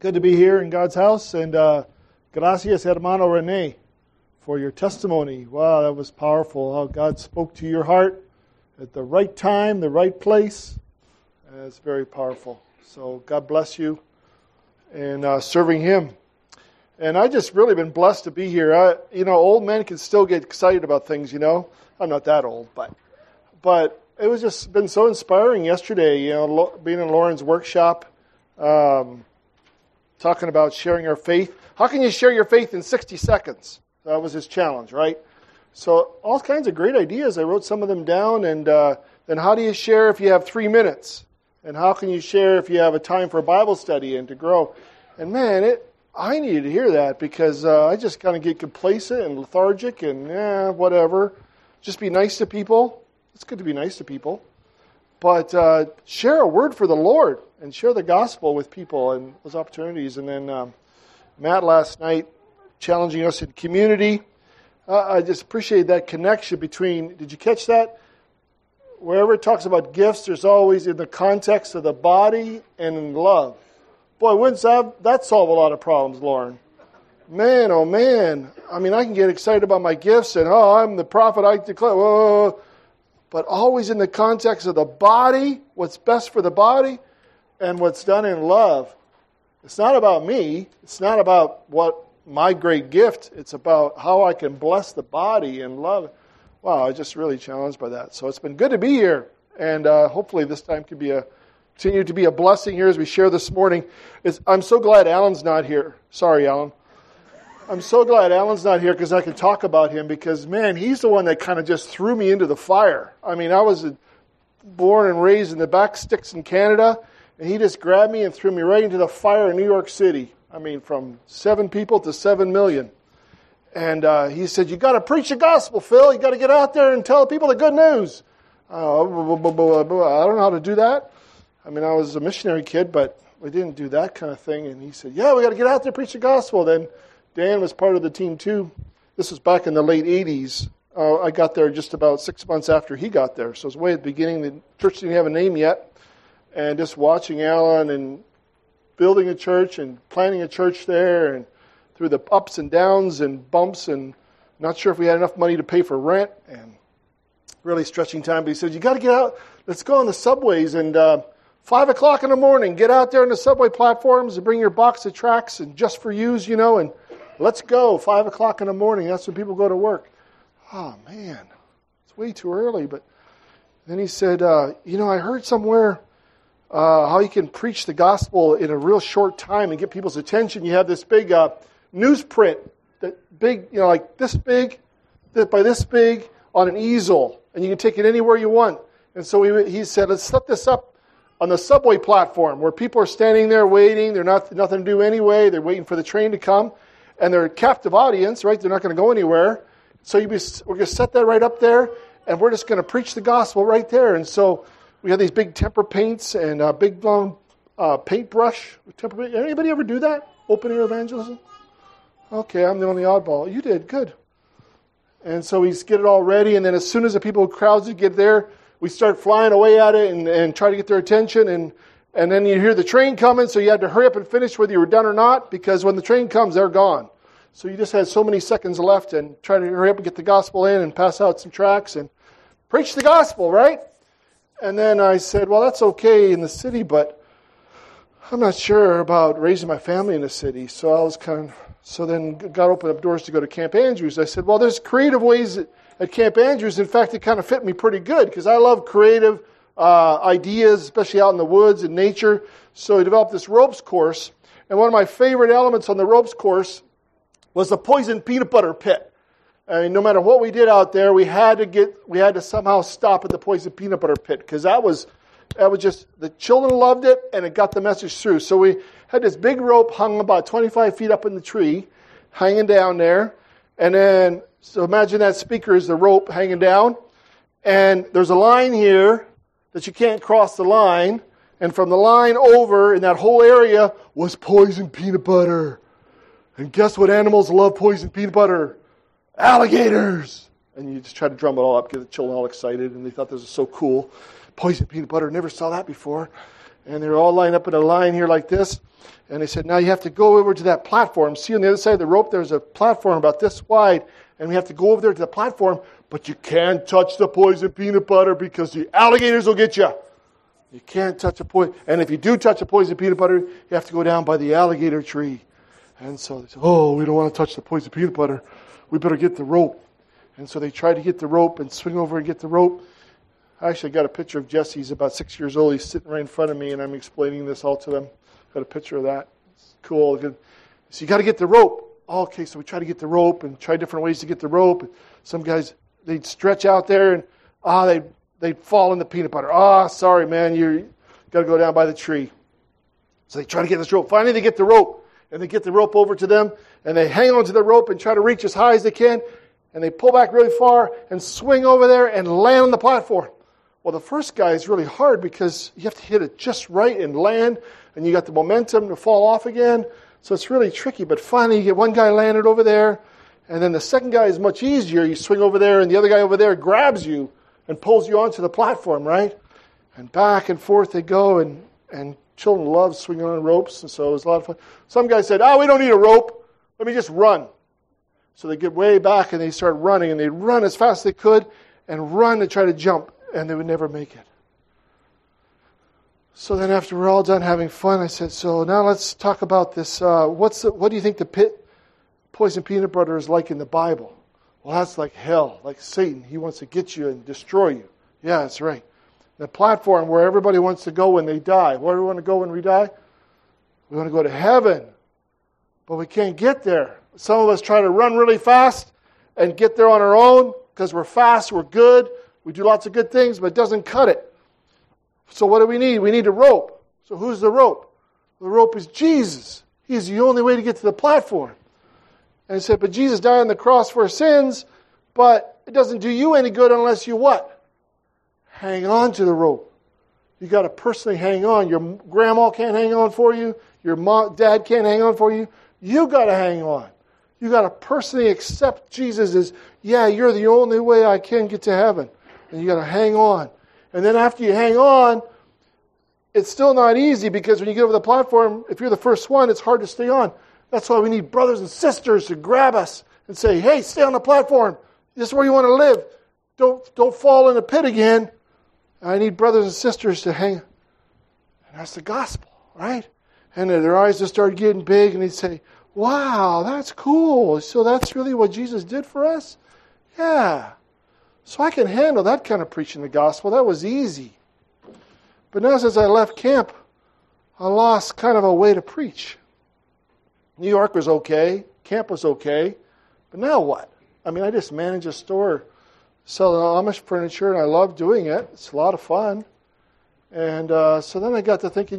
Good to be here in God's house, and gracias, hermano Rene, for your testimony. Wow, that was powerful, how God spoke to your heart at the right time, the right place. It's very powerful. So God bless you in serving Him. And I just really been blessed to be here. Old men can still get excited about things, I'm not that old, but it was just been so inspiring yesterday, being in Lauren's workshop, talking about sharing our faith. How can you share your faith in 60 seconds? That was his challenge, right? So all kinds of great ideas. I wrote some of them down. And then how do you share if you have 3 minutes? And how can you share if you have a time for a Bible study and to grow? And man, I needed to hear that because I just kind of get complacent and lethargic and whatever. Just be nice to people. It's good to be nice to people. But share a word for the Lord and share the gospel with people and those opportunities. And then Matt last night challenging us in community. I just appreciate that connection between, did you catch that? Wherever it talks about gifts, there's always in the context of the body and in love. Boy, wouldn't that solve a lot of problems, Lauren? Man, oh man. I mean, I can get excited about my gifts and, I'm the prophet, I declare, whoa. But always in the context of the body, what's best for the body, and what's done in love. It's not about me. It's not about what my great gift. It's about how I can bless the body and love. Wow, I was just really challenged by that. So it's been good to be here, and hopefully this time can continue to be a blessing here as we share this morning. I'm so glad Alan's not here. Sorry, Alan. I'm so glad Alan's not here because I can talk about him because, man, he's the one that kind of just threw me into the fire. I mean, I was born and raised in the back sticks in Canada, and he just grabbed me and threw me right into the fire in New York City. I mean, from 7 people to 7 million. And he said, you got to preach the gospel, Phil. You got to get out there and tell people the good news. I don't know how to do that. I mean, I was a missionary kid, but we didn't do that kind of thing. And he said, we got to get out there and preach the gospel. Then Dan was part of the team too. This was back in the late 80s. I got there just about 6 months after he got there. So it was way at the beginning. The church didn't have a name yet. And just watching Alan and building a church and planting a church there and through the ups and downs and bumps and not sure if we had enough money to pay for rent and really stretching time. But he said, you got to get out. Let's go on the subways and 5 o'clock in the morning, get out there on the subway platforms and bring your box of tracts and just for yous, and let's go. 5 o'clock in the morning, that's when people go to work. Oh, man, it's way too early. But then he said, I heard somewhere how you can preach the gospel in a real short time and get people's attention. You have this big newsprint, that big, like this big, by this big on an easel, and you can take it anywhere you want. And so he said, let's set this up on the subway platform where people are standing there waiting. They're nothing to do anyway. They're waiting for the train to come. And they're a captive audience, right? They're not going to go anywhere. So we're going to set that right up there, and we're just going to preach the gospel right there. And so we have these big temper paints and a big long paintbrush. Anybody ever do that? Open air evangelism? Okay, I'm the only oddball. You did, good. And so we get it all ready, and then as soon as the crowds get there, we start flying away at it and try to get their attention, and then you hear the train coming, so you had to hurry up and finish whether you were done or not, because when the train comes, they're gone. So you just had so many seconds left and try to hurry up and get the gospel in and pass out some tracts and preach the gospel, right? And then I said, well, that's okay in the city, but I'm not sure about raising my family in the city. So then God opened up doors to go to Camp Andrews. I said, well, there's creative ways at Camp Andrews. In fact, it kind of fit me pretty good because I love creative ideas, especially out in the woods and nature. So I developed this ropes course. And one of my favorite elements on the ropes course was the poison peanut butter pit. I mean, no matter what we did out there, we had to somehow stop at the poison peanut butter pit because that was just, the children loved it and it got the message through. So we had this big rope hung about 25 feet up in the tree, hanging down there. And then, so imagine that speaker is the rope hanging down. And there's a line here that you can't cross the line. And from the line over in that whole area was poison peanut butter. And guess what animals love poison peanut butter? Alligators. And you just try to drum it all up, get the children all excited, and they thought this was so cool. Poison peanut butter, never saw that before. And they're all lined up in a line here like this. And they said, now you have to go over to that platform. See, on the other side of the rope, there's a platform about this wide. And we have to go over there to the platform. But you can't touch the poison peanut butter because the alligators will get you. You can't touch a poison. And if you do touch a poison peanut butter, you have to go down by the alligator tree. And so they said, oh, we don't want to touch the poison peanut butter. We better get the rope. And so they tried to get the rope and swing over and get the rope. I actually got a picture of Jesse. He's about 6 years old. He's sitting right in front of me, and I'm explaining this all to them. Got a picture of that. It's cool. So you got to get the rope. Okay, so we try to get the rope and try different ways to get the rope. Some guys, they'd stretch out there, and they'd fall in the peanut butter. Sorry, man, you got to go down by the tree. So they try to get this rope. Finally, they get the rope, and they get the rope over to them, and they hang onto the rope and try to reach as high as they can, and they pull back really far and swing over there and land on the platform. Well, the first guy is really hard because you have to hit it just right and land, and you got the momentum to fall off again. So it's really tricky. But finally, you get one guy landed over there, and then the second guy is much easier. You swing over there, and the other guy over there grabs you and pulls you onto the platform, right? And back and forth they go, and children love swinging on ropes, and so it was a lot of fun. Some guy said, we don't need a rope. Let me just run. So they get way back, and they start running, and they run as fast as they could and run and try to jump. And they would never make it. So then after we're all done having fun, I said, so now let's talk about this. What do you think the poison peanut butter is like in the Bible? Well, that's like hell, like Satan. He wants to get you and destroy you. Yeah, that's right. The platform where everybody wants to go when they die. Where do we want to go when we die? We want to go to heaven. But we can't get there. Some of us try to run really fast and get there on our own because we're fast, we're good. We do lots of good things, but it doesn't cut it. So what do we need? We need a rope. So who's the rope? The rope is Jesus. He's the only way to get to the platform. And he said, but Jesus died on the cross for our sins, but it doesn't do you any good unless you what? Hang on to the rope. You got to personally hang on. Your grandma can't hang on for you. Your dad can't hang on for you. You got to hang on. You got to personally accept Jesus as, you're the only way I can get to heaven. And you got to hang on. And then after you hang on, it's still not easy because when you get over the platform, if you're the first one, it's hard to stay on. That's why we need brothers and sisters to grab us and say, hey, stay on the platform. This is where you want to live. Don't fall in the pit again. I need brothers and sisters to hang. And that's the gospel, right? And their eyes just start getting big and they'd say, wow, that's cool. So that's really what Jesus did for us? Yeah. So I can handle that kind of preaching the gospel. That was easy. But now since I left camp, I lost kind of a way to preach. New York was okay. Camp was okay. But now what? I mean, I just manage a store, sell Amish furniture, and I love doing it. It's a lot of fun. And so then I got to thinking,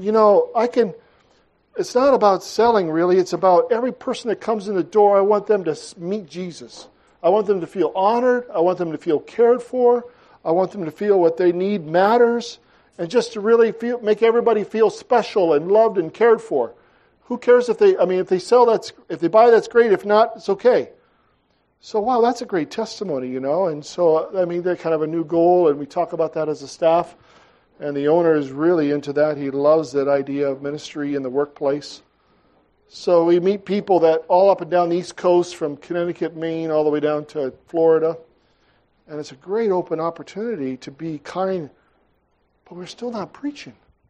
it's not about selling really. It's about every person that comes in the door, I want them to meet Jesus. I want them to feel honored. I want them to feel cared for. I want them to feel what they need matters. And just to really make everybody feel special and loved and cared for. Who cares if they buy, that's great. If not, it's okay. So, wow, that's a great testimony, And so, they're kind of a new goal, and we talk about that as a staff. And the owner is really into that. He loves that idea of ministry in the workplace. So we meet people that all up and down the East Coast, from Connecticut, Maine, all the way down to Florida. And it's a great open opportunity to be kind, but we're still not preaching.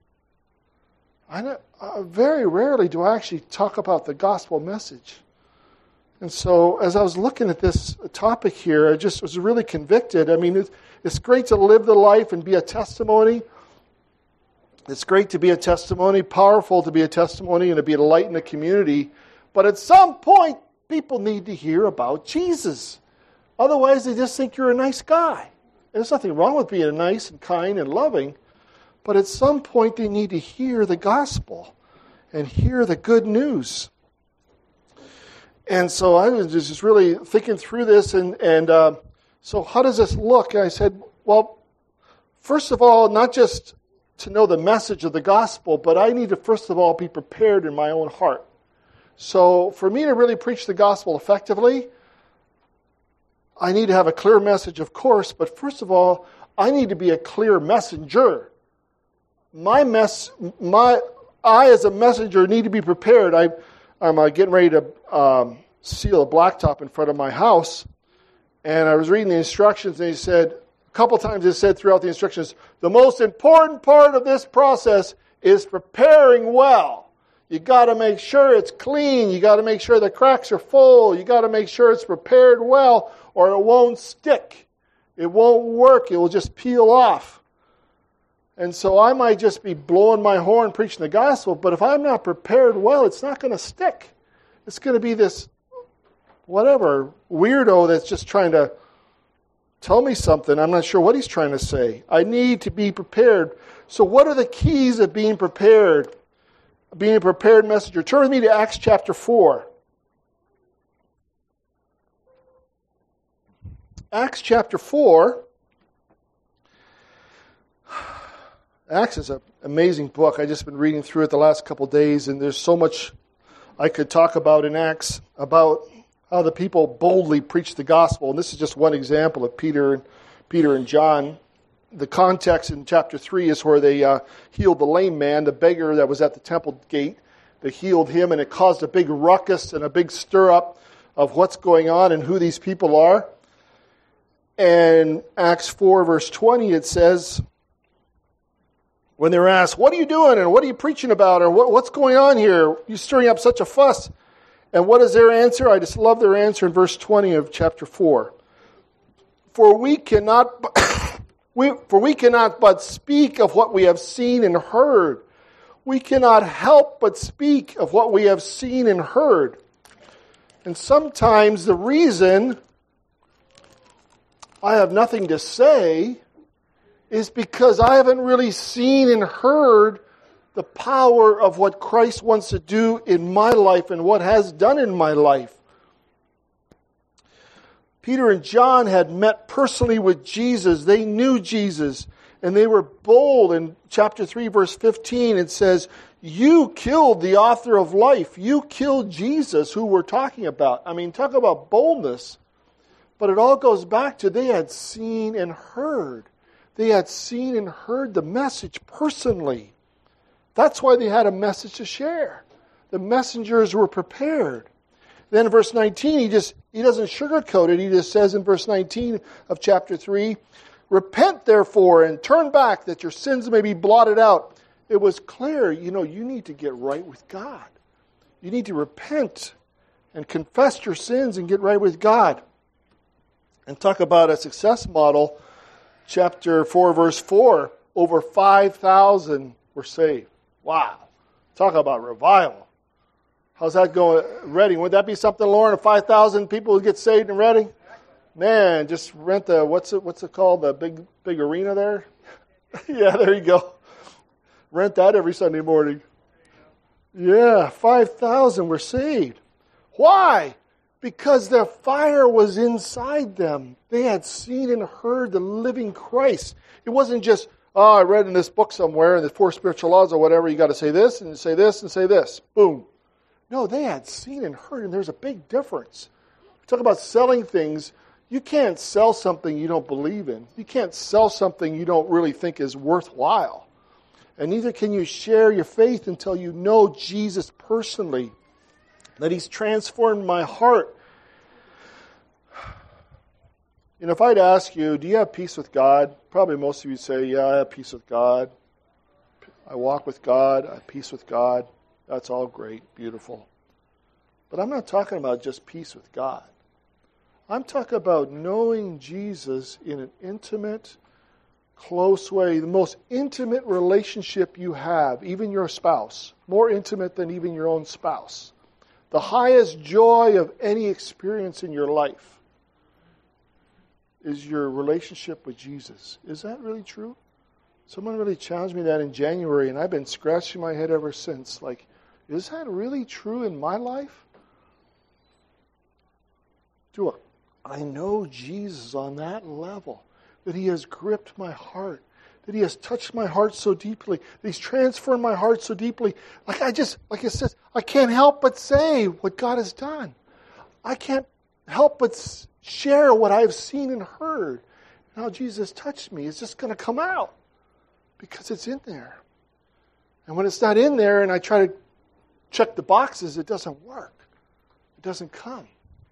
Very rarely do I actually talk about the gospel message. And so as I was looking at this topic here, I just was really convicted. It's great to live the life and be a testimony. It's great to be a testimony, powerful to be a testimony and to be a light in the community. But at some point, people need to hear about Jesus. Otherwise, they just think you're a nice guy. And there's nothing wrong with being nice and kind and loving. But at some point, they need to hear the gospel and hear the good news. And so I was just really thinking through this. And so how does this look? And I said, well, first of all, not just to know the message of the gospel, but I need to first of all be prepared in my own heart. So for me to really preach the gospel effectively, I need to have a clear message, of course, but first of all, I need to be a clear messenger. I as a messenger need to be prepared. I'm getting ready to seal a blacktop in front of my house, and I was reading the instructions, and he said, a couple times it said throughout the instructions, the most important part of this process is preparing well. You got to make sure it's clean. You got to make sure the cracks are full. You got to make sure it's prepared well, or it won't stick. It won't work. It will just peel off. And so I might just be blowing my horn preaching the gospel, but if I'm not prepared well, it's not going to stick. It's going to be this whatever weirdo that's just trying to tell me something. I'm not sure what he's trying to say. I need to be prepared. So what are the keys of being prepared? Being a prepared messenger. Turn with me to Acts chapter 4. Acts chapter 4. Acts is an amazing book. I've just been reading through it the last couple of days, and there's so much I could talk about in Acts, about how the people boldly preach the gospel. And this is just one example of Peter and John. The context in chapter 3 is where they healed the lame man, the beggar that was at the temple gate. They healed him, and it caused a big ruckus and a big stir-up of what's going on and who these people are. And Acts 4, verse 20, it says, when they were asked, what are you doing and what are you preaching about, or what's going on here? You're stirring up such a fuss. And what is their answer? I just love their answer in verse 20 of chapter 4. For we cannot but speak of what we have seen and heard. We cannot help but speak of what we have seen and heard. And sometimes the reason I have nothing to say is because I haven't really seen and heard the power of what Christ wants to do in my life and what has done in my life. Peter and John had met personally with Jesus. They knew Jesus, and they were bold. In chapter 3, verse 15, it says, you killed the author of life. You killed Jesus, who we're talking about. I mean, talk about boldness. But it all goes back to they had seen and heard. They had seen and heard the message personally. That's why they had a message to share. The messengers were prepared. Then in verse 19, he doesn't sugarcoat it. He just says in verse 19 of chapter 3, repent therefore and turn back that your sins may be blotted out. It was clear, you need to get right with God. You need to repent and confess your sins and get right with God. And talk about a success model. Chapter 4, verse 4, over 5,000 were saved. Wow. Talk about revival. How's that going? Reading, would that be something, Lauren? If 5,000 people would get saved in Reading? Man, just rent the, what's it called? The big arena there? Yeah, there you go. Rent that every Sunday morning. Yeah, 5,000 were saved. Why? Because their fire was inside them. They had seen and heard the living Christ. It wasn't just, I read in this book somewhere, in the 4 spiritual laws or whatever, you got to say this and say this and say this. Boom. No, they had seen and heard, and there's a big difference. Talk about selling things. You can't sell something you don't believe in. You can't sell something you don't really think is worthwhile. And neither can you share your faith until you know Jesus personally, that He's transformed my heart. If I'd ask you, do you have peace with God? Probably most of you say, yeah, I have peace with God. I walk with God. I have peace with God. That's all great, beautiful. But I'm not talking about just peace with God. I'm talking about knowing Jesus in an intimate, close way, the most intimate relationship you have, even your spouse, more intimate than even your own spouse. The highest joy of any experience in your life is your relationship with Jesus. Is that really true? Someone really challenged me that in January, and I've been scratching my head ever since. Like, is that really true in my life? Do I know Jesus on that level? That He has gripped my heart. That He has touched my heart so deeply. That He's transformed my heart so deeply. Like it says, I can't help but say what God has done. I can't help but share what I've seen and heard. And how Jesus touched me. It's just going to come out. Because it's in there. And when it's not in there and I try to check the boxes, it doesn't work. It doesn't come.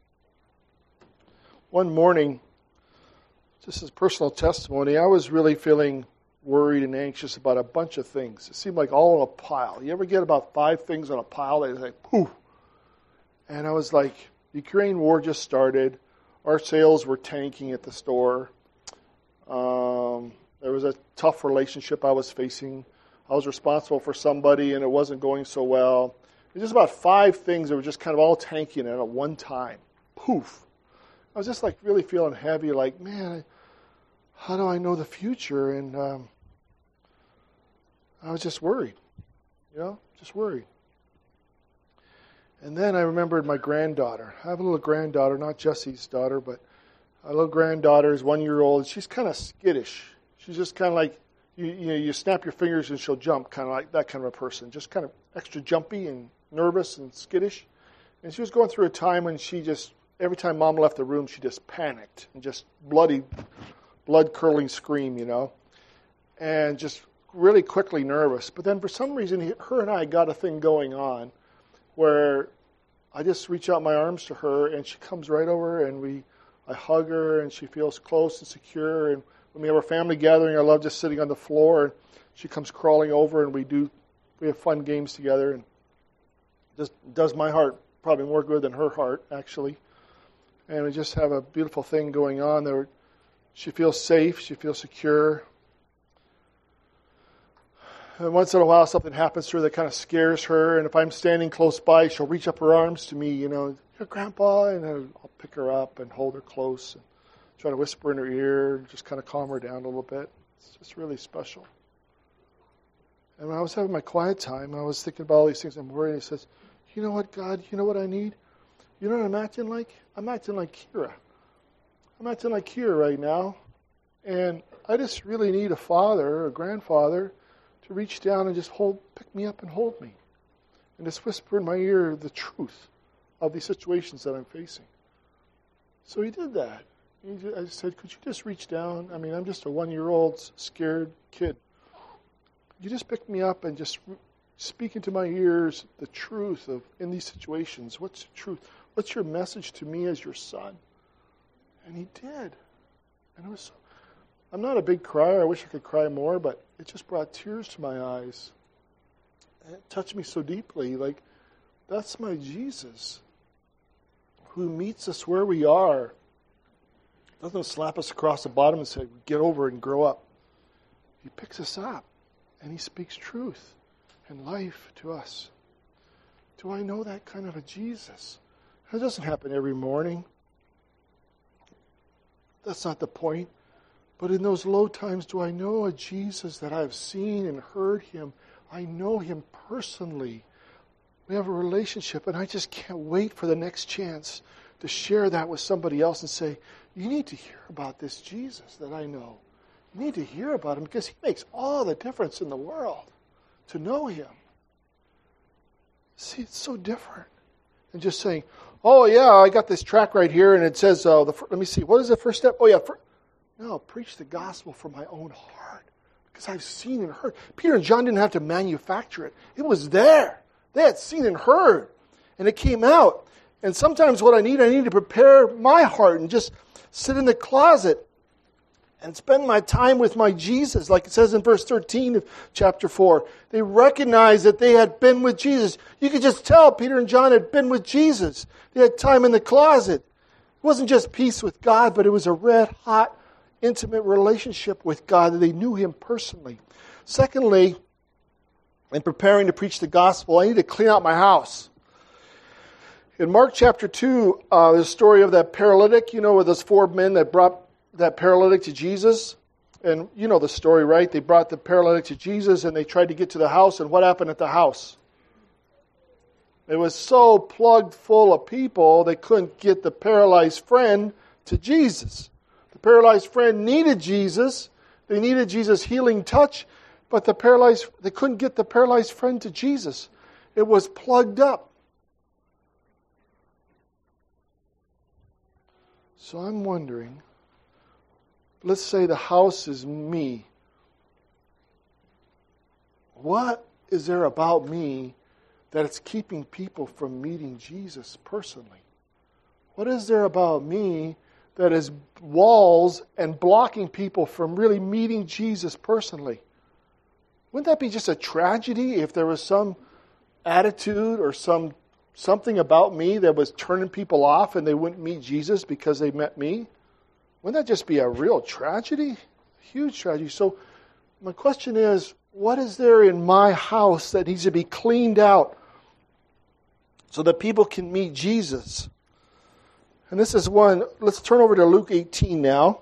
One morning, just as personal testimony, I was really feeling worried and anxious about a bunch of things. It seemed like all in a pile. You ever get about 5 things on a pile that is like, poof? And I was like, the Ukraine war just started. Our sales were tanking at the store. There was a tough relationship I was facing. I was responsible for somebody and it wasn't going so well. It was just about 5 things that were just kind of all tanking at one time. Poof. I was just like really feeling heavy, like, man, how do I know the future? And I was just worried, just worried. And then I remembered my granddaughter. I have a little granddaughter, not Jesse's daughter, but a little granddaughter is 1 year old. She's kind of skittish. She's just kind of like, you snap your fingers and she'll jump, kind of like that kind of a person. Just kind of extra jumpy and nervous and skittish. And she was going through a time when she just, every time Mom left the room, she just panicked and just blood-curdling scream, and just really quickly nervous. But then for some reason, her and I got a thing going on where I just reach out my arms to her and she comes right over and I hug her and she feels close and secure. And when we have our family gathering, I love just sitting on the floor and she comes crawling over and we have fun games together, and just does my heart probably more good than her heart, actually. And we just have a beautiful thing going on there. She feels safe. She feels secure. And once in a while, something happens to her that kind of scares her. And if I'm standing close by, she'll reach up her arms to me, your grandpa, and I'll pick her up and hold her close and try to whisper in her ear and just kind of calm her down a little bit. It's just really special. And when I was having my quiet time, I was thinking about all these things. I'm worried. And he says, you know what, God, you know what I need? You know what I'm acting like? I'm acting like Kira. I'm acting like Kira right now. And I just really need a father or a grandfather to reach down and just pick me up and hold me. And just whisper in my ear the truth of these situations that I'm facing. So he did that. I said, could you just reach down? I mean, I'm just a 1-year-old scared kid. You just pick me up and just speak into my ears the truth of in these situations. What's the truth? What's your message to me as your son? And he did. And I'm not a big crier. I wish I could cry more, but it just brought tears to my eyes. And it touched me so deeply. Like, that's my Jesus who meets us where we are. Doesn't slap us across the bottom and say, get over it and grow up. He picks us up and he speaks truth and life to us. Do I know that kind of a Jesus? That doesn't happen every morning. That's not the point. But in those low times, do I know a Jesus that I've seen and heard him? I know him personally. We have a relationship, and I just can't wait for the next chance to share that with somebody else and say, you need to hear about this Jesus that I know. You need to hear about him because he makes all the difference in the world to know him. See, it's so different than just saying, oh, yeah, I got this track right here, and it says, let me see, what is the first step? Oh, yeah, no, preach the gospel from my own heart because I've seen and heard. Peter and John didn't have to manufacture it. It was there. They had seen and heard, and it came out. And sometimes what I need to prepare my heart and just sit in the closet and spend my time with my Jesus, like it says in verse 13 of chapter 4. They recognized that they had been with Jesus. You could just tell Peter and John had been with Jesus. They had time in the closet. It wasn't just peace with God, but it was a red-hot, intimate relationship with God, that they knew him personally. Secondly, in preparing to preach the gospel, I need to clean out my house. In Mark chapter 2, there's a story of that paralytic, with those 4 men that brought that paralytic to Jesus. And you know the story, right? They brought the paralytic to Jesus and they tried to get to the house. And what happened at the house? It was so plugged full of people, they couldn't get the paralyzed friend to Jesus. The paralyzed friend needed Jesus. They needed Jesus' healing touch. But they couldn't get the paralyzed friend to Jesus. It was plugged up. So I'm wondering, let's say the house is me. What is there about me that it's keeping people from meeting Jesus personally? What is there about me that is walls and blocking people from really meeting Jesus personally? Wouldn't that be just a tragedy if there was some attitude or something about me that was turning people off and they wouldn't meet Jesus because they met me? Wouldn't that just be a real tragedy? Huge tragedy. So my question is, what is there in my house that needs to be cleaned out so that people can meet Jesus? And this is one. Let's turn over to Luke 18 now.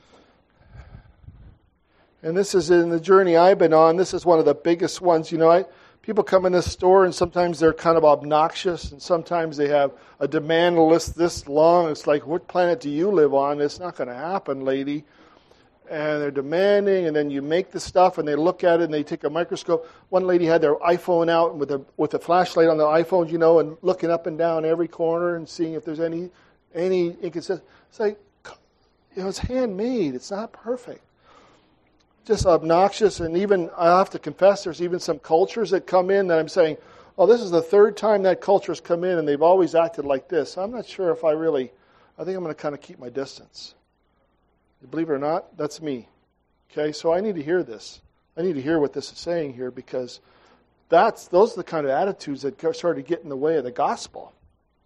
And this is in the journey I've been on. This is one of the biggest ones. People come in this store and sometimes they're kind of obnoxious and sometimes they have a demand list this long. It's like, what planet do you live on? It's not going to happen, lady. And they're demanding, and then you make the stuff, and they look at it, and they take a microscope. One lady had their iPhone out with a flashlight on the iPhone, and looking up and down every corner and seeing if there's any inconsistency. It's like, it's handmade. It's not perfect. Just obnoxious, and even, I have to confess, there's even some cultures that come in that I'm saying, oh, this is the third time that culture's come in, and they've always acted like this. I'm not sure if I think I'm going to kind of keep my distance. Believe it or not, that's me. Okay, so I need to hear this. I need to hear what this is saying here because those are the kind of attitudes that start to get in the way of the gospel.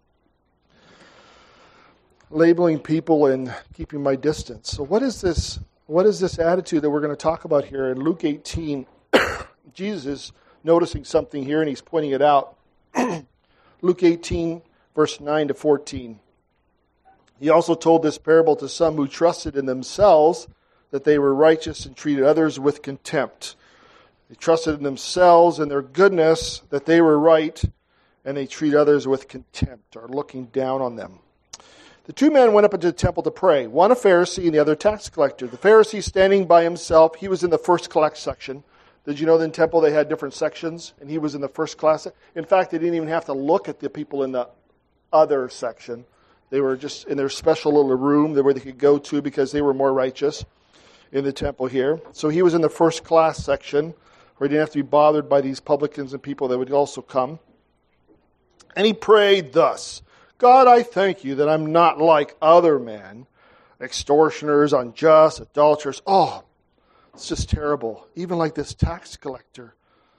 Labeling people and keeping my distance. So what is this? What is this attitude that we're going to talk about here in Luke 18? Jesus is noticing something here and he's pointing it out. Luke 18, verse 9 to 14. He also told this parable to some who trusted in themselves that they were righteous and treated others with contempt. They trusted in themselves and their goodness that they were right, and they treat others with contempt or looking down on them. The two men went up into the temple to pray, one a Pharisee and the other a tax collector. The Pharisee standing by himself, he was in the first class section. Did you know that in temple they had different sections, and he was in the first class? In fact, they didn't even have to look at the people in the other section. They were just in their special little room where they could go to because they were more righteous in the temple here. So he was in the first class section where he didn't have to be bothered by these publicans and people that would also come. And he prayed thus, God, I thank you that I'm not like other men, extortioners, unjust, adulterers. Oh, it's just terrible. Even like this tax collector.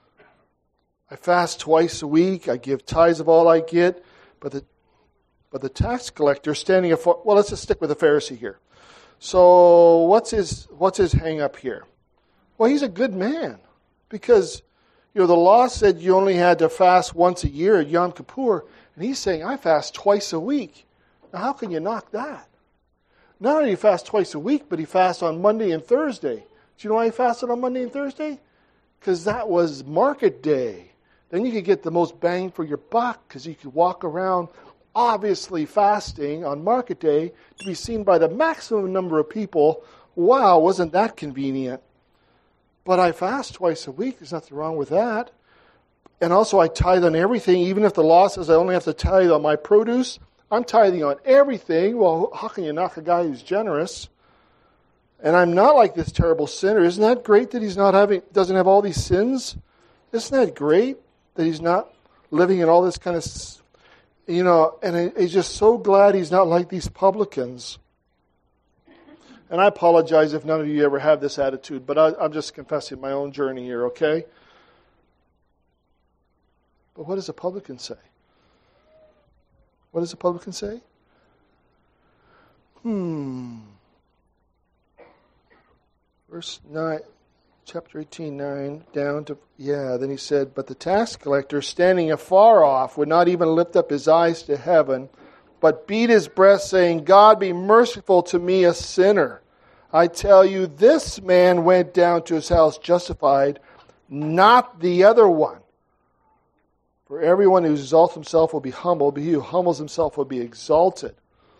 I fast twice a week. I give tithes of all I get. But the tax collector standing afar, well, let's just stick with the Pharisee here. So what's his hang up here? Well, he's a good man because the law said you only had to fast once a year at Yom Kippur, and he's saying I fast twice a week. Now, how can you knock that? Not only do he fast twice a week, but he fasts on Monday and Thursday. Do you know why he fasted on Monday and Thursday? Because that was market day. Then you could get the most bang for your buck because you could walk around obviously fasting on market day to be seen by the maximum number of people. Wow, wasn't that convenient? But I fast twice a week. There's nothing wrong with that. And also I tithe on everything. Even if the law says I only have to tithe on my produce, I'm tithing on everything. Well, how can you knock a guy who's generous? And I'm not like this terrible sinner. Isn't that great that he's doesn't have all these sins? Isn't that great that he's not living in all this kind of, and he's just so glad he's not like these publicans. And I apologize if none of you ever have this attitude, but I'm just confessing my own journey here, okay? But what does a publican say? What does a publican say? Verse 9, chapter 18, 9, down to, then he said, but the tax collector, standing afar off, would not even lift up his eyes to heaven, but beat his breast, saying, God, be merciful to me, a sinner. I tell you, this man went down to his house justified, not the other one. For everyone who exalts himself will be humbled, but he who humbles himself will be exalted.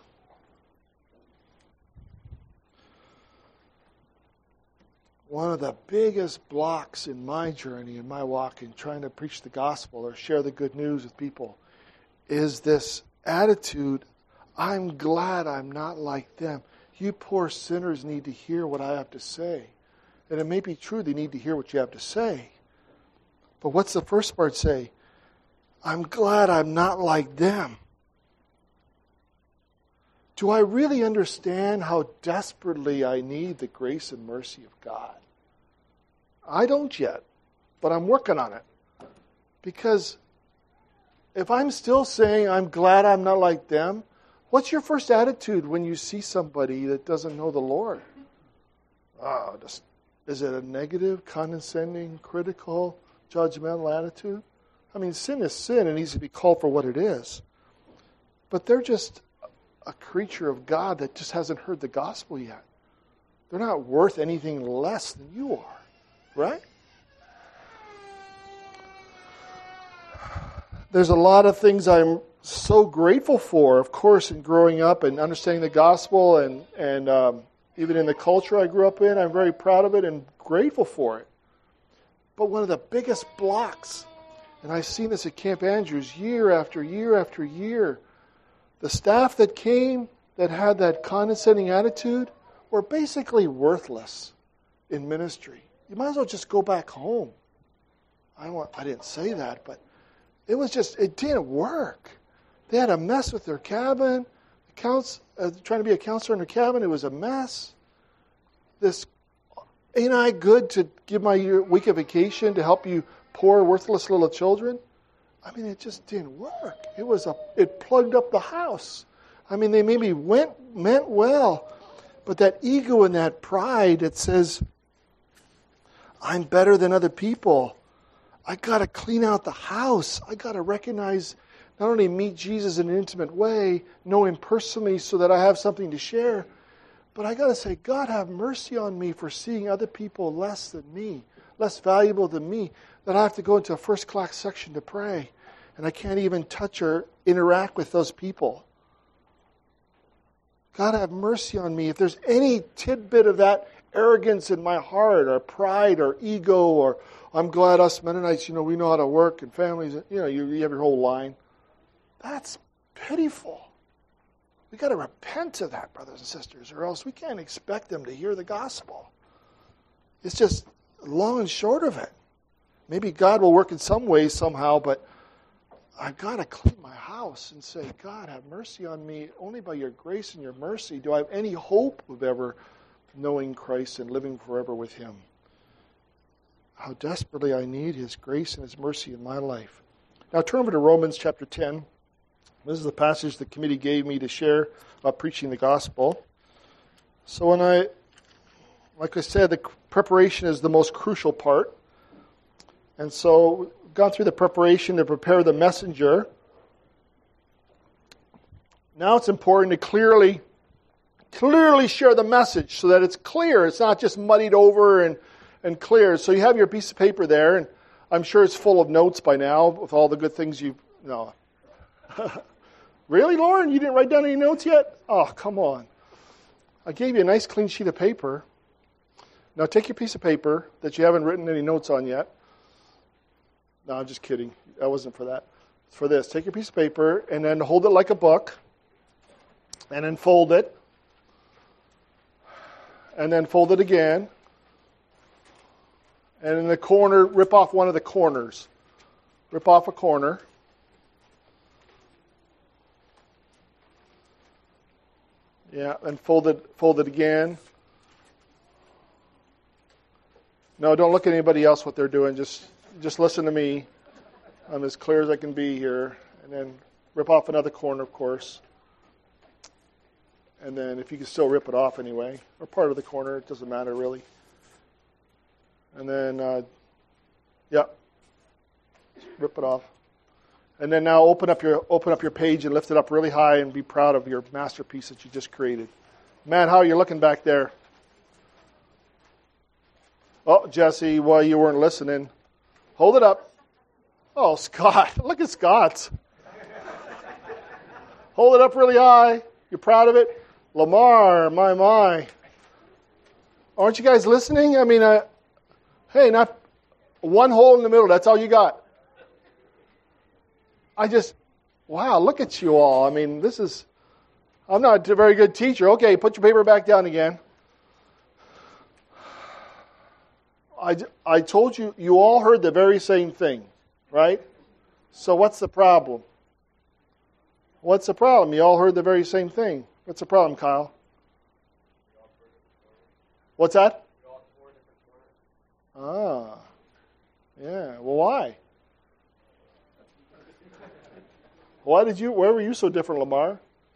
One of the biggest blocks in my journey, in my walk, in trying to preach the gospel or share the good news with people is this attitude, I'm glad I'm not like them. You poor sinners need to hear what I have to say. And it may be true they need to hear what you have to say. But what's the first part say? I'm glad I'm not like them. Do I really understand how desperately I need the grace and mercy of God? I don't yet, but I'm working on it. Because if I'm still saying I'm glad I'm not like them, what's your first attitude when you see somebody that doesn't know the Lord? Is it a negative, condescending, critical, judgmental attitude? I mean, sin is sin and needs to be called for what it is. But they're just a creature of God that just hasn't heard the gospel yet. They're not worth anything less than you are, right? There's a lot of things I'm so grateful for, of course, in growing up and understanding the gospel and even in the culture I grew up in. I'm very proud of it and grateful for it. But one of the biggest blocks, and I've seen this at Camp Andrews year after year after year, the staff that came that had that condescending attitude were basically worthless in ministry. You might as well just go back home. I didn't say that, but it didn't work. They had a mess with their cabin. Trying to be a counselor in their cabin, it was a mess. Ain't I good to give my week of vacation to help you poor, worthless little children? I mean, it just didn't work. It plugged up the house. I mean, they maybe meant well, but that ego and that pride that says, I'm better than other people. I got to clean out the house. I got to recognize, not only meet Jesus in an intimate way, know Him personally so that I have something to share, but I got to say, God, have mercy on me for seeing other people less than me, less valuable than me, that I have to go into a first-class section to pray, and I can't even touch or interact with those people. God, have mercy on me. If there's any tidbit of that arrogance in my heart, or pride, or ego, or I'm glad us Mennonites, we know how to work, and families, you have your whole line. That's pitiful. We got to repent of that, brothers and sisters, or else we can't expect them to hear the gospel. It's just long and short of it. Maybe God will work in some ways somehow, but I've got to clean my house and say, God, have mercy on me. Only by your grace and your mercy do I have any hope of ever knowing Christ and living forever with Him. How desperately I need His grace and His mercy in my life. Now turn over to Romans chapter 10. This is the passage the committee gave me to share about preaching the gospel. So like I said, the preparation is the most crucial part. And so we've gone through the preparation to prepare the messenger. Now it's important to clearly share the message so that it's clear. It's not just muddied over and clear. So you have your piece of paper there, and I'm sure it's full of notes by now with all the good things no. Really, Lauren? You didn't write down any notes yet? Oh, come on. I gave you a nice clean sheet of paper. Now take your piece of paper that you haven't written any notes on yet. No, I'm just kidding. That wasn't for that. It's for this. Take your piece of paper and then hold it like a book. And then fold it. And then fold it again. And in the corner, rip off one of the corners. Rip off a corner. Yeah, and fold it again. No, don't look at anybody else what they're doing. Just listen to me. I'm as clear as I can be here. And then rip off another corner, of course. And then if you can still rip it off anyway, or part of the corner, it doesn't matter really. And then, rip it off. And then now open up your page and lift it up really high and be proud of your masterpiece that you just created. Man, how are you looking back there? Oh, Jesse, well, you weren't listening. Hold it up. Oh, Scott. Look at Scott's. Hold it up really high. You're proud of it? Lamar, my. Aren't you guys listening? I mean, hey, not one hole in the middle. That's all you got. Wow, look at you all. I mean, I'm not a very good teacher. Okay, put your paper back down again. I told you, you all heard the very same thing, right? So what's the problem? What's the problem? You all heard the very same thing. What's the problem, Kyle? What's that? Ah, yeah. Well, why? Why were you so different, Lamar?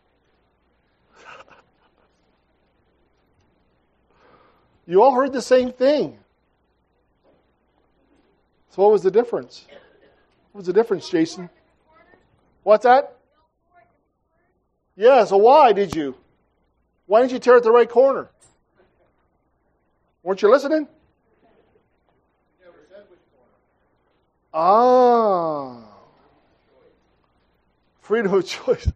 You all heard the same thing. So what was the difference? What was the difference, Jason? What's that? Yeah, so why did you? Why didn't you tear at the right corner? Weren't you listening? Ah. Freedom of choice.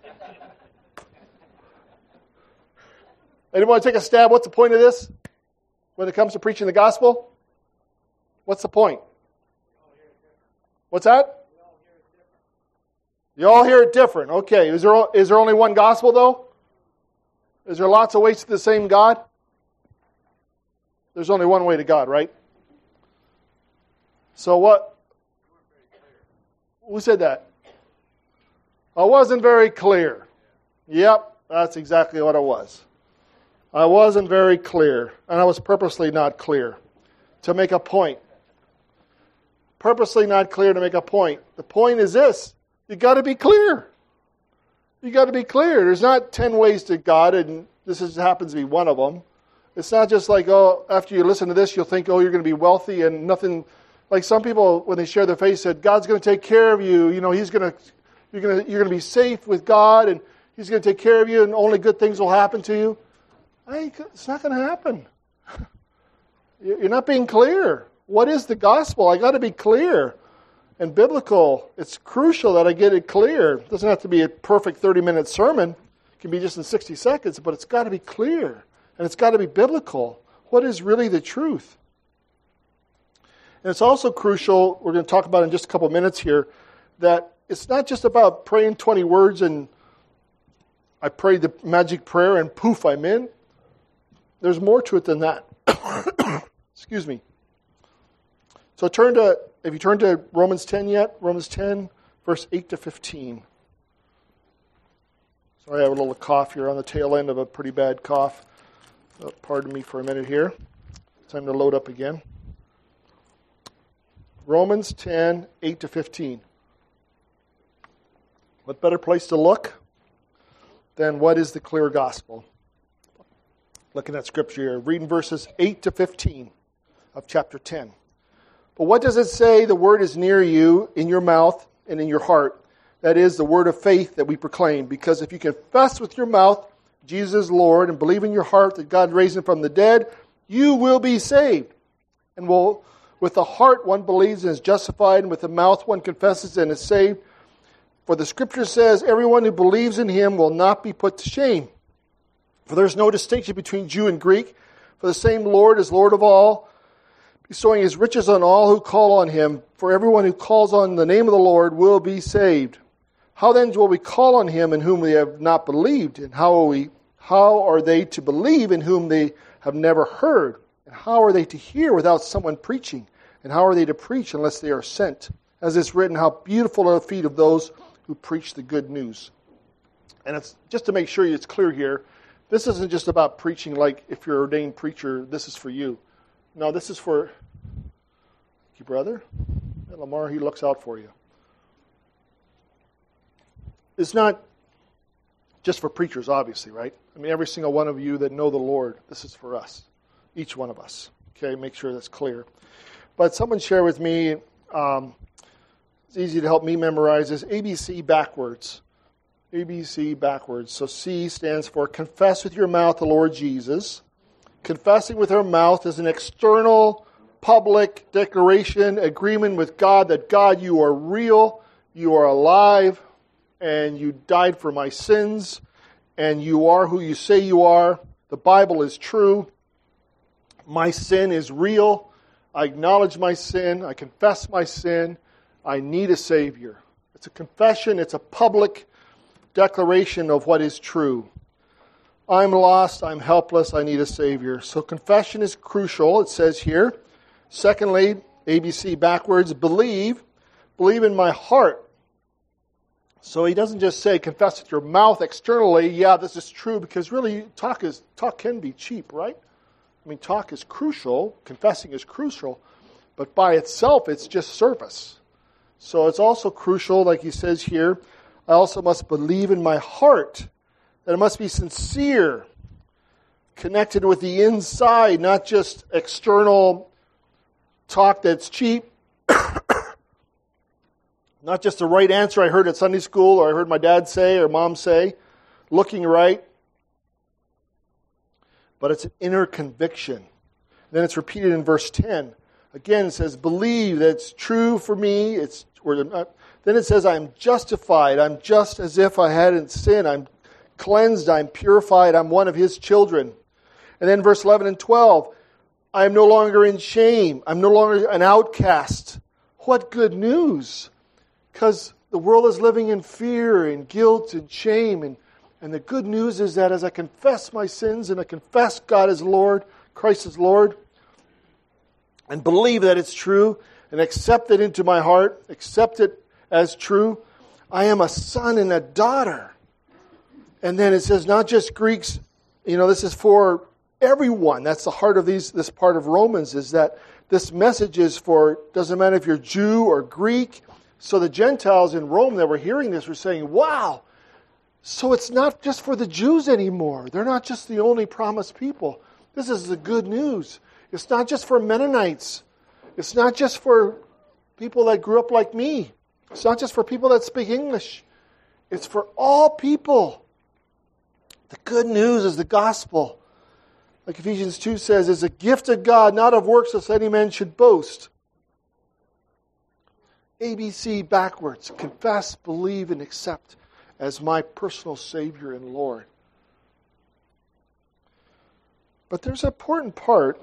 Anyone want to take a stab? What's the point of this? When it comes to preaching the gospel? What's the point? What's that? You all hear it different. Okay. Is there only one gospel, though? Is there lots of ways to the same God? There's only one way to God, right? So what? Who said that? I wasn't very clear. Yep, that's exactly what it was. I wasn't very clear, and I was purposely not clear to make a point. Purposely not clear to make a point. The point is this. You got to be clear. You got to be clear. There's not 10 ways to God, and this happens to be one of them. It's not just like, oh, after you listen to this, you'll think, oh, you're going to be wealthy and nothing. Like some people, when they share their faith, said, God's going to take care of you. You know, you're going to be safe with God, and He's going to take care of you, and only good things will happen to you. It's not going to happen. You're not being clear. What is the gospel? I got to be clear and biblical. It's crucial that I get it clear. It doesn't have to be a perfect 30-minute sermon. It can be just in 60 seconds, but it's got to be clear, and it's got to be biblical. What is really the truth? And it's also crucial, we're going to talk about in just a couple of minutes here, that it's not just about praying 20 words and I prayed the magic prayer and poof, I'm in. There's more to it than that. Excuse me. So have you turned to Romans 10 yet? Romans 10, verse 8 to 15. Sorry, I have a little cough here on the tail end of a pretty bad cough. Pardon me for a minute here. Time to load up again. Romans 10, 8 to 15. What better place to look than what is the clear gospel? Looking at Scripture here, reading verses 8 to 15 of chapter 10. But what does it say? The word is near you, in your mouth and in your heart. That is the word of faith that we proclaim. Because if you confess with your mouth Jesus is Lord and believe in your heart that God raised Him from the dead, you will be saved. And with the heart one believes and is justified, and with the mouth one confesses and is saved. For the Scripture says, everyone who believes in Him will not be put to shame. For there is no distinction between Jew and Greek, for the same Lord is Lord of all, bestowing His riches on all who call on Him. For everyone who calls on the name of the Lord will be saved. How then will we call on Him in whom we have not believed? And how are they to believe in whom they have never heard? And how are they to hear without someone preaching? And how are they to preach unless they are sent? As it's written, how beautiful are the feet of those who preach the good news. And it's just to make sure it's clear here, this isn't just about preaching like if you're an ordained preacher, this is for you. No, this is for you, brother. And Lamar, he looks out for you. It's not just for preachers, obviously, right? I mean, every single one of you that know the Lord, this is for us. Each one of us. Okay, make sure that's clear. But someone shared with me, it's easy to help me memorize this, ABC backwards. ABC backwards. So C stands for confess with your mouth the Lord Jesus. Confessing with our mouth is an external, public declaration, agreement with God that God, you are real, you are alive, and you died for my sins, and you are who you say you are. The Bible is true. My sin is real. I acknowledge my sin. I confess my sin. I need a Savior. It's a confession. It's a public declaration of what is true. I'm lost. I'm helpless. I need a Savior. So confession is crucial, it says here. Secondly, ABC backwards, believe in my heart. So he doesn't just say confess with your mouth externally, yeah, this is true, because really talk can be cheap, right? I mean, talk is crucial, confessing is crucial, but by itself it's just surface. So it's also crucial, like he says here, I also must believe in my heart, that it must be sincere, connected with the inside, not just external talk that's cheap, not just the right answer I heard at Sunday school or I heard my dad say or mom say, looking right, but it's an inner conviction. Then it's repeated in verse 10. Again, it says, believe that it's true for me. Then it says, I'm justified. I'm just as if I hadn't sinned. I'm cleansed. I'm purified. I'm one of his children. And then verse 11 and 12, I am no longer in shame. I'm no longer an outcast. What good news! Because the world is living in fear and guilt and shame. And the good news is that as I confess my sins and I confess God is Lord, Christ is Lord, and believe that it's true and accept it into my heart, accept it as true, I am a son and a daughter. And then it says not just Greeks, this is for everyone. That's the heart of this part of Romans, is that this message is for, doesn't matter if you're Jew or Greek. So the Gentiles in Rome that were hearing this were saying, wow, so it's not just for the Jews anymore. They're not just the only promised people. This is the good news. It's not just for Mennonites. It's not just for people that grew up like me. It's not just for people that speak English. It's for all people. The good news is the gospel. Like Ephesians 2 says, it's a gift of God, not of works, lest any man should boast. ABC backwards. Confess, believe, and accept as my personal Savior and Lord. But there's an important part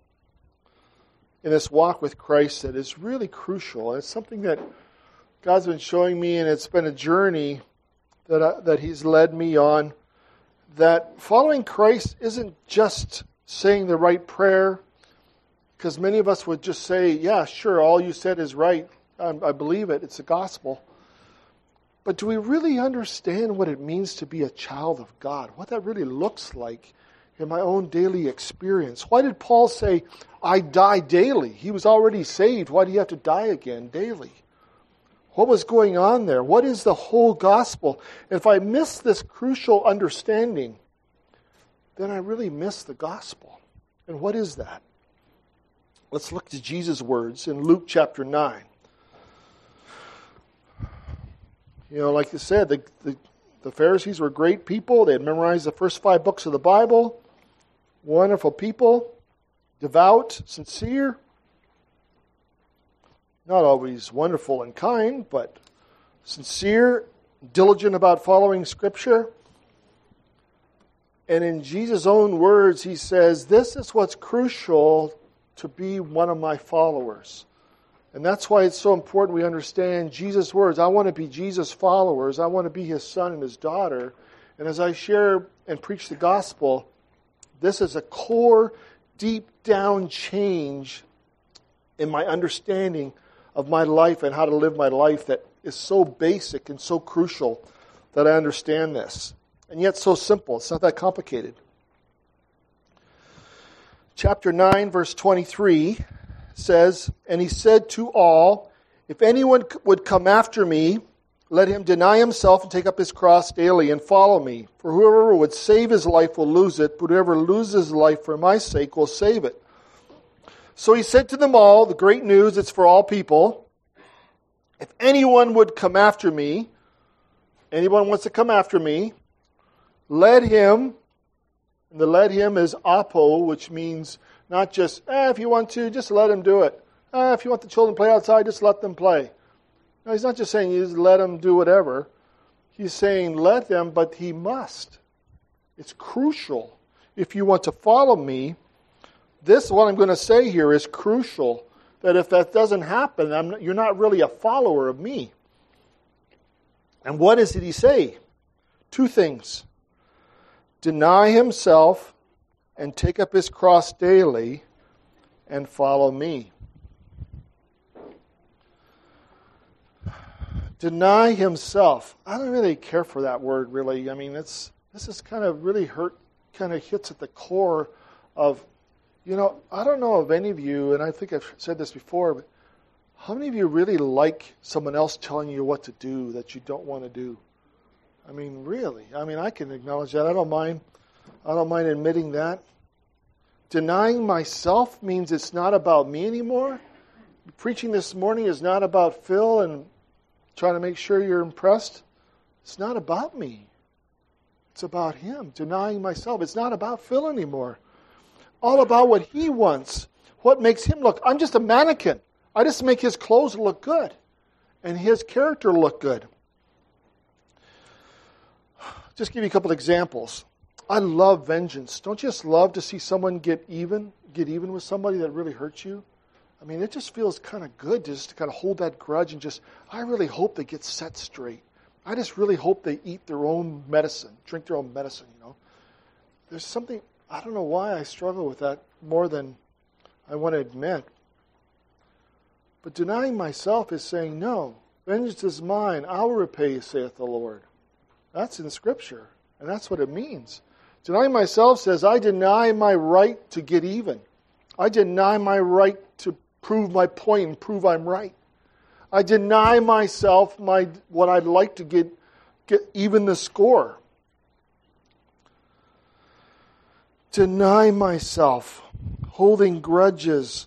in this walk with Christ that is really crucial. And it's something that God's been showing me, and it's been a journey that He's led me on. That following Christ isn't just saying the right prayer, because many of us would just say, yeah, sure, all you said is right. I believe it. It's the gospel. But do we really understand what it means to be a child of God? What that really looks like in my own daily experience? Why did Paul say, I die daily? He was already saved. Why do you have to die again daily? What was going on there? What is the whole gospel? If I miss this crucial understanding, then I really miss the gospel. And what is that? Let's look to Jesus' words in Luke chapter 9. Like you said, the Pharisees were great people. They had memorized the first 5 books of the Bible. Wonderful people. Devout, sincere. Not always wonderful and kind, but sincere, diligent about following Scripture. And in Jesus' own words, he says, this is what's crucial to be one of my followers. And that's why it's so important we understand Jesus' words. I want to be Jesus' followers. I want to be his son and his daughter. And as I share and preach the gospel, this is a core, deep down change in my understanding of my life and how to live my life that is so basic and so crucial that I understand this. And yet so simple. It's not that complicated. Chapter 9, verse 23 says, and he said to all, if anyone would come after me, let him deny himself and take up his cross daily and follow me. For whoever would save his life will lose it, but whoever loses his life for my sake will save it. So he said to them all, the great news, it's for all people. If anyone would come after me, anyone wants to come after me, let him, and the let him is apo, which means not just, if you want to, just let him do it. If you want the children to play outside, just let them play. No, he's not just saying you just let them do whatever. He's saying let them, but he must. It's crucial. If you want to follow me, this, what I'm going to say here, is crucial. That if that doesn't happen, you're not really a follower of me. And what did he say? 2 things. Deny himself and take up his cross daily and follow me. Deny himself. I don't really care for that word, really. I mean, this is kind of really kind of hits at the core of, I don't know of any of you, and I think I've said this before, but how many of you really like someone else telling you what to do that you don't want to do? I mean, really. I mean, I can acknowledge that. I don't mind admitting that. Denying myself means it's not about me anymore. Preaching this morning is not about Phil and trying to make sure you're impressed. It's not about me. It's about him. Denying myself. It's not about Phil anymore. All about what he wants. What makes him look. I'm just a mannequin. I just make his clothes look good. And his character look good. Just give you a couple examples. I love vengeance. Don't you just love to see someone get even with somebody that really hurts you? I mean, it just feels kind of good just to kind of hold that grudge and I really hope they get set straight. I just really hope they eat their own medicine, drink their own medicine, There's something, I don't know why I struggle with that more than I want to admit. But denying myself is saying, no, vengeance is mine, I will repay, saith the Lord. That's in Scripture, and that's what it means. Denying myself says, I deny my right to get even. I deny my right to prove my point and prove I'm right. I deny myself what I'd like to get even the score. Deny myself, holding grudges.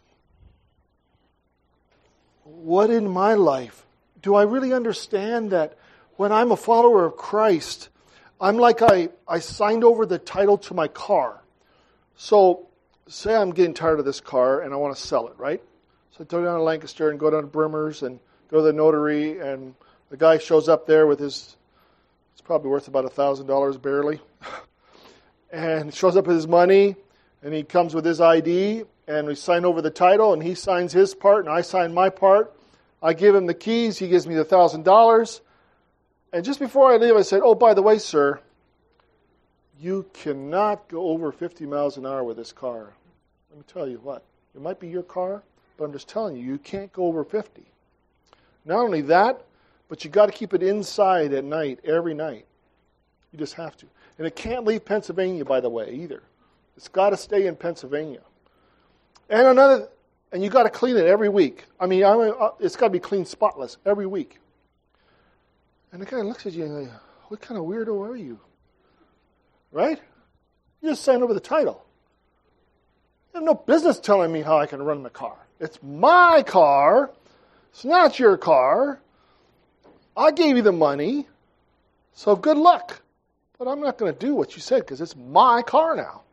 What in my life? Do I really understand that when I'm a follower of Christ, I'm like I signed over the title to my car. So, say I'm getting tired of this car and I want to sell it, right? So I go down to Lancaster and go down to Brimmer's and go to the notary, and the guy shows up there with it's probably worth about $1,000 barely. And shows up with his money, and he comes with his ID, and we sign over the title, and he signs his part, and I sign my part. I give him the keys, he gives me the $1,000. And just before I leave, I said, oh, by the way, sir, you cannot go over 50 miles an hour with this car. Let me tell you what, it might be your car, but I'm just telling you, you can't go over 50. Not only that, but you got to keep it inside at night, every night. You just have to. And it can't leave Pennsylvania, by the way, either. It's got to stay in Pennsylvania. And you got to clean it every week. I mean, it's got to be clean, spotless, every week. And the guy looks at you and like, what kind of weirdo are you? Right? You just signed over the title. You have no business telling me how I can run the car. It's my car. It's not your car. I gave you the money. So good luck. But I'm not going to do what you said because it's my car now.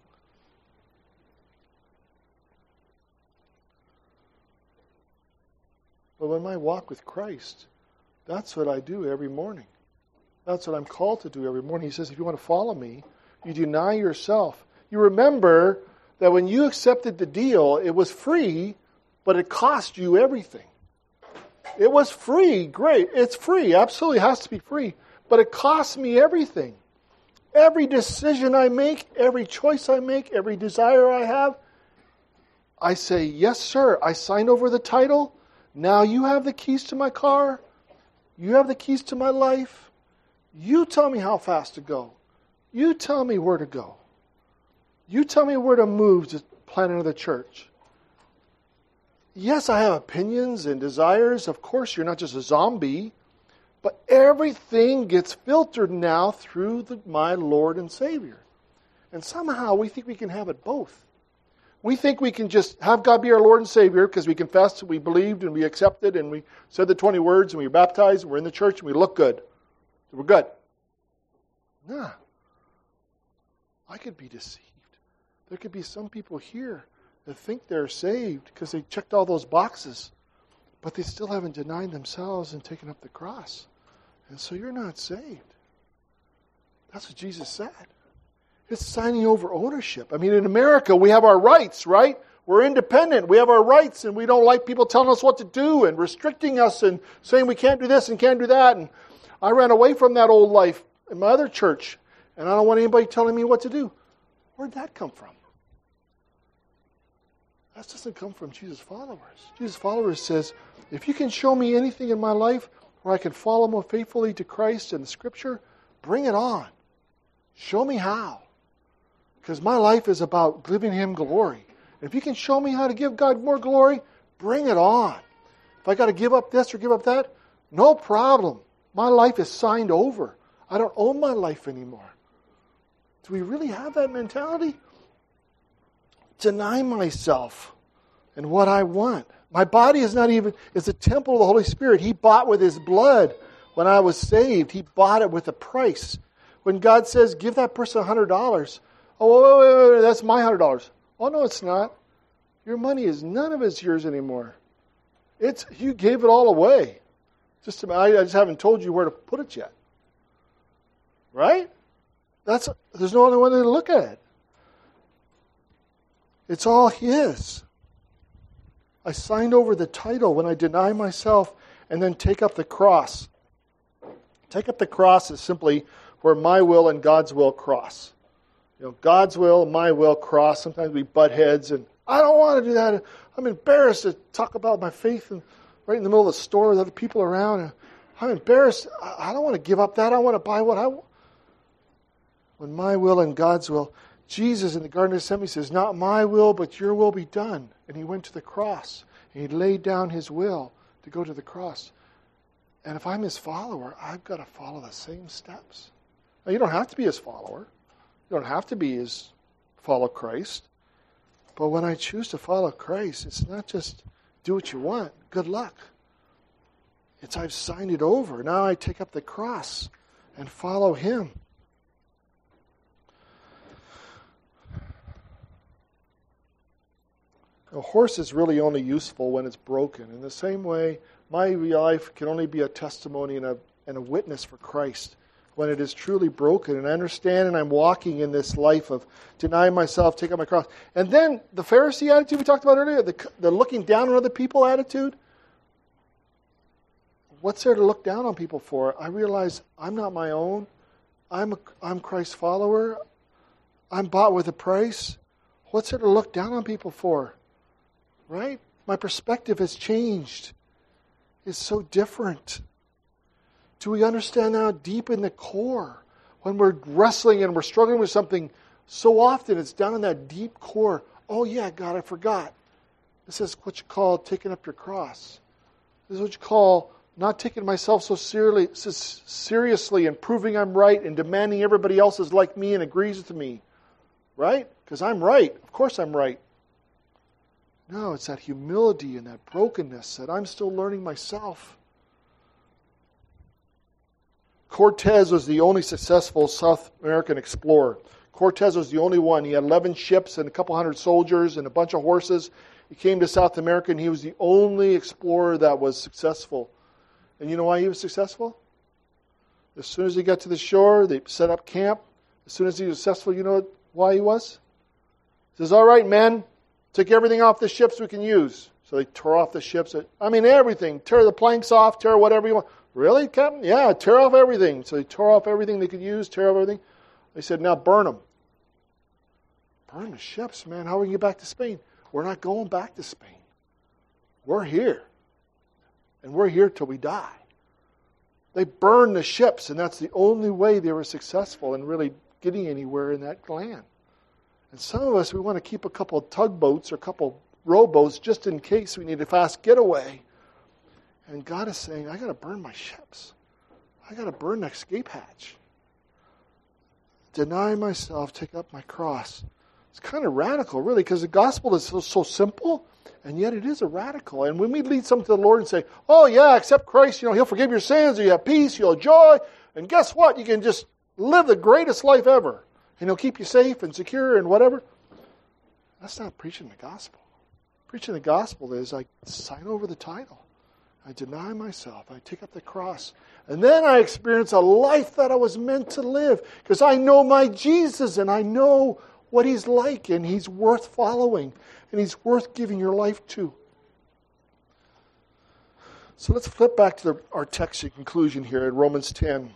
But when I walk with Christ, that's what I do every morning. That's what I'm called to do every morning. He says, if you want to follow me, you deny yourself. You remember that when you accepted the deal, it was free, but it cost you everything. It was free, great. It's free, absolutely has to be free. But it costs me everything. Every decision I make, every choice I make, every desire I have, I say, yes, sir, I signed over the title. Now you have the keys to my car. You have the keys to my life. You tell me how fast to go. You tell me where to go. You tell me where to move to plant another church. Yes, I have opinions and desires. Of course, you're not just a zombie. But everything gets filtered now through my Lord and Savior. And somehow we think we can have it both. We think we can just have God be our Lord and Savior because we confessed, we believed, and we accepted, and we said the 20 words, and we were baptized, and we're in the church, and we look good. So we're good. Nah. I could be deceived. There could be some people here that think they're saved because they checked all those boxes, but they still haven't denied themselves and taken up the cross. And so you're not saved. That's what Jesus said. It's signing over ownership. I mean, in America, we have our rights, right? We're independent. We have our rights, and we don't like people telling us what to do and restricting us and saying we can't do this and can't do that. And I ran away from that old life in my other church, and I don't want anybody telling me what to do. Where'd that come from? That doesn't come from Jesus' followers. Jesus' followers says, if you can show me anything in my life, where I can follow more faithfully to Christ and the Scripture, bring it on. Show me how. Because my life is about giving Him glory. If you can show me how to give God more glory, bring it on. If I got to give up this or give up that, no problem. My life is signed over. I don't own my life anymore. Do we really have that mentality? Deny myself and what I want. My body is a temple of the Holy Spirit. He bought with His blood when I was saved. He bought it with a price. When God says, give that person $100, oh, wait, that's my $100. Oh, no, it's not. Your money is none of it's yours anymore. You gave it all away. I just haven't told you where to put it yet. Right? There's no other way to look at it. It's all His. I signed over the title when I deny myself and then take up the cross. Take up the cross is simply where my will and God's will cross. God's will and my will cross. Sometimes we butt heads, and I don't want to do that. I'm embarrassed to talk about my faith right in the middle of the store with other people around. I'm embarrassed. I don't want to give up that. I want to buy what I want. When my will and God's will, Jesus in the Garden of Gethsemane says, not my will, but your will be done. And He went to the cross. And He laid down His will to go to the cross. And if I'm His follower, I've got to follow the same steps. Now, you don't have to be His follower. You don't have to follow Christ. But when I choose to follow Christ, it's not just do what you want. Good luck. It's I've signed it over. Now I take up the cross and follow Him. A horse is really only useful when it's broken. In the same way, my life can only be a testimony and a witness for Christ when it is truly broken. And I understand and I'm walking in this life of denying myself, taking up my cross. And then the Pharisee attitude we talked about earlier, the looking down on other people attitude. What's there to look down on people for? I realize I'm not my own. I'm Christ's follower. I'm bought with a price. What's there to look down on people for? Right? My perspective has changed. It's so different. Do we understand now deep in the core? When we're wrestling and we're struggling with something, so often it's down in that deep core. Oh yeah, God, I forgot. This is what you call taking up your cross. This is what you call not taking myself so seriously and proving I'm right and demanding everybody else is like me and agrees with me. Right? Because I'm right. Of course I'm right. No, it's that humility and that brokenness that I'm still learning myself. Cortez was the only successful South American explorer. Cortez was the only one. He had 11 ships and a couple hundred soldiers and a bunch of horses. He came to South America and he was the only explorer that was successful. And you know why he was successful? As soon as he got to the shore, they set up camp. As soon as he was successful, you know why he was? He says, all right, men, take everything off the ships we can use. So they tore off the ships. Everything. Tear the planks off, tear whatever you want. Really, Captain? Yeah, tear off everything. So they tore off everything they could use, tear off everything. They said, now burn them. Burn the ships, man. How are we going to get back to Spain? We're not going back to Spain. We're here. And we're here till we die. They burned the ships, and that's the only way they were successful in really getting anywhere in that land. And some of us, we want to keep a couple of tugboats or a couple rowboats just in case we need a fast getaway. And God is saying, I got to burn my ships. I got to burn that escape hatch. Deny myself, take up my cross. It's kind of radical, really, because the gospel is so simple, and yet it is a radical. And when we lead someone to the Lord and say, oh yeah, accept Christ, He'll forgive your sins, you have peace, you'll have joy, and guess what? You can just live the greatest life ever. And He'll keep you safe and secure and whatever. That's not preaching the gospel. Preaching the gospel is I sign over the title. I deny myself. I take up the cross. And then I experience a life that I was meant to live. Because I know my Jesus and I know what He's like. And He's worth following. And He's worth giving your life to. So let's flip back to our text in conclusion here in Romans 10.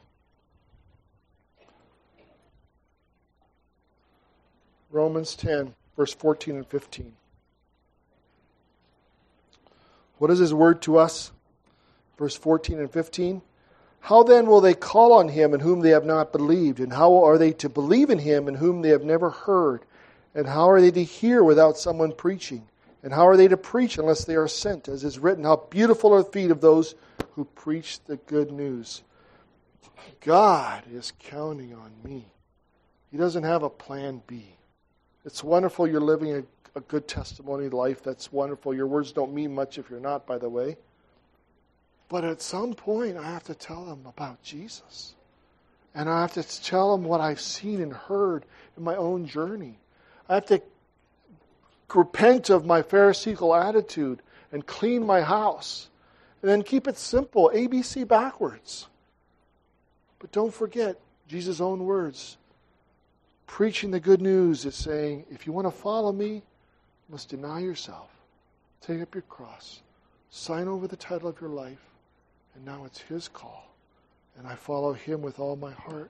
Romans 10, verse 14 and 15. What is His word to us? Verse 14 and 15. How then will they call on him in whom they have not believed? And how are they to believe in him in whom they have never heard? And how are they to hear without someone preaching? And how are they to preach unless they are sent? As is written, how beautiful are the feet of those who preach the good news. God is counting on me. He doesn't have a plan B. It's wonderful you're living a good testimony life. That's wonderful. Your words don't mean much if you're not, by the way. But at some point, I have to tell them about Jesus. And I have to tell them what I've seen and heard in my own journey. I have to repent of my Pharisaical attitude and clean my house. And then keep it simple, ABC backwards. But don't forget Jesus' own words. Preaching the good news is saying, if you want to follow me, you must deny yourself. Take up your cross. Sign over the title of your life. And now it's his call. And I follow him with all my heart.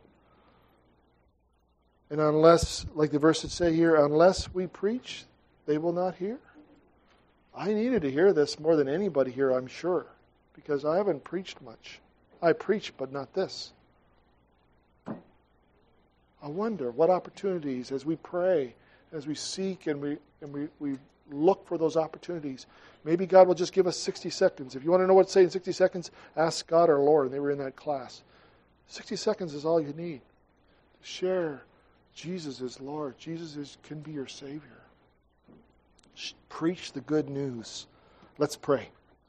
And unless, like the verses say here, unless we preach, they will not hear. I needed to hear this more than anybody here, I'm sure. Because I haven't preached much. I preach, but not this. I wonder what opportunities, as we pray, as we seek and we look for those opportunities, maybe God will just give us 60 seconds. If you want to know what to say in 60 seconds, ask God or Lord. They were in that class. 60 seconds is all you need to share Jesus is Lord. Jesus can be your Savior. Preach the good news. Let's pray.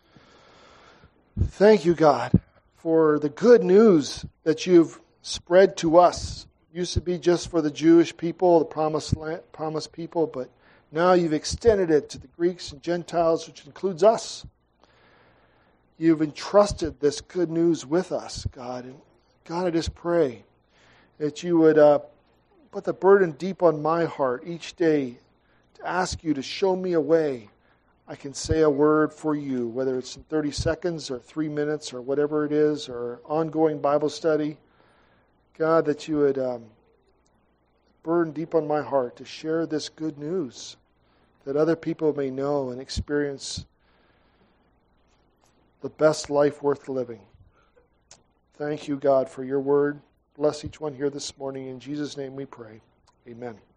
Thank you, God, for the good news that you've spread to us. It used to be just for the Jewish people, the promised people, but now you've extended it to the Greeks and Gentiles, which includes us. You've entrusted this good news with us, God. And God, I just pray that you would put the burden deep on my heart each day to ask you to show me a way I can say a word for you, whether it's in 30 seconds or 3 minutes or whatever it is, or ongoing Bible study. God, that you would burden deep on my heart to share this good news, that other people may know and experience the best life worth living. Thank you, God, for your word. Bless each one here this morning. In Jesus' name we pray. Amen.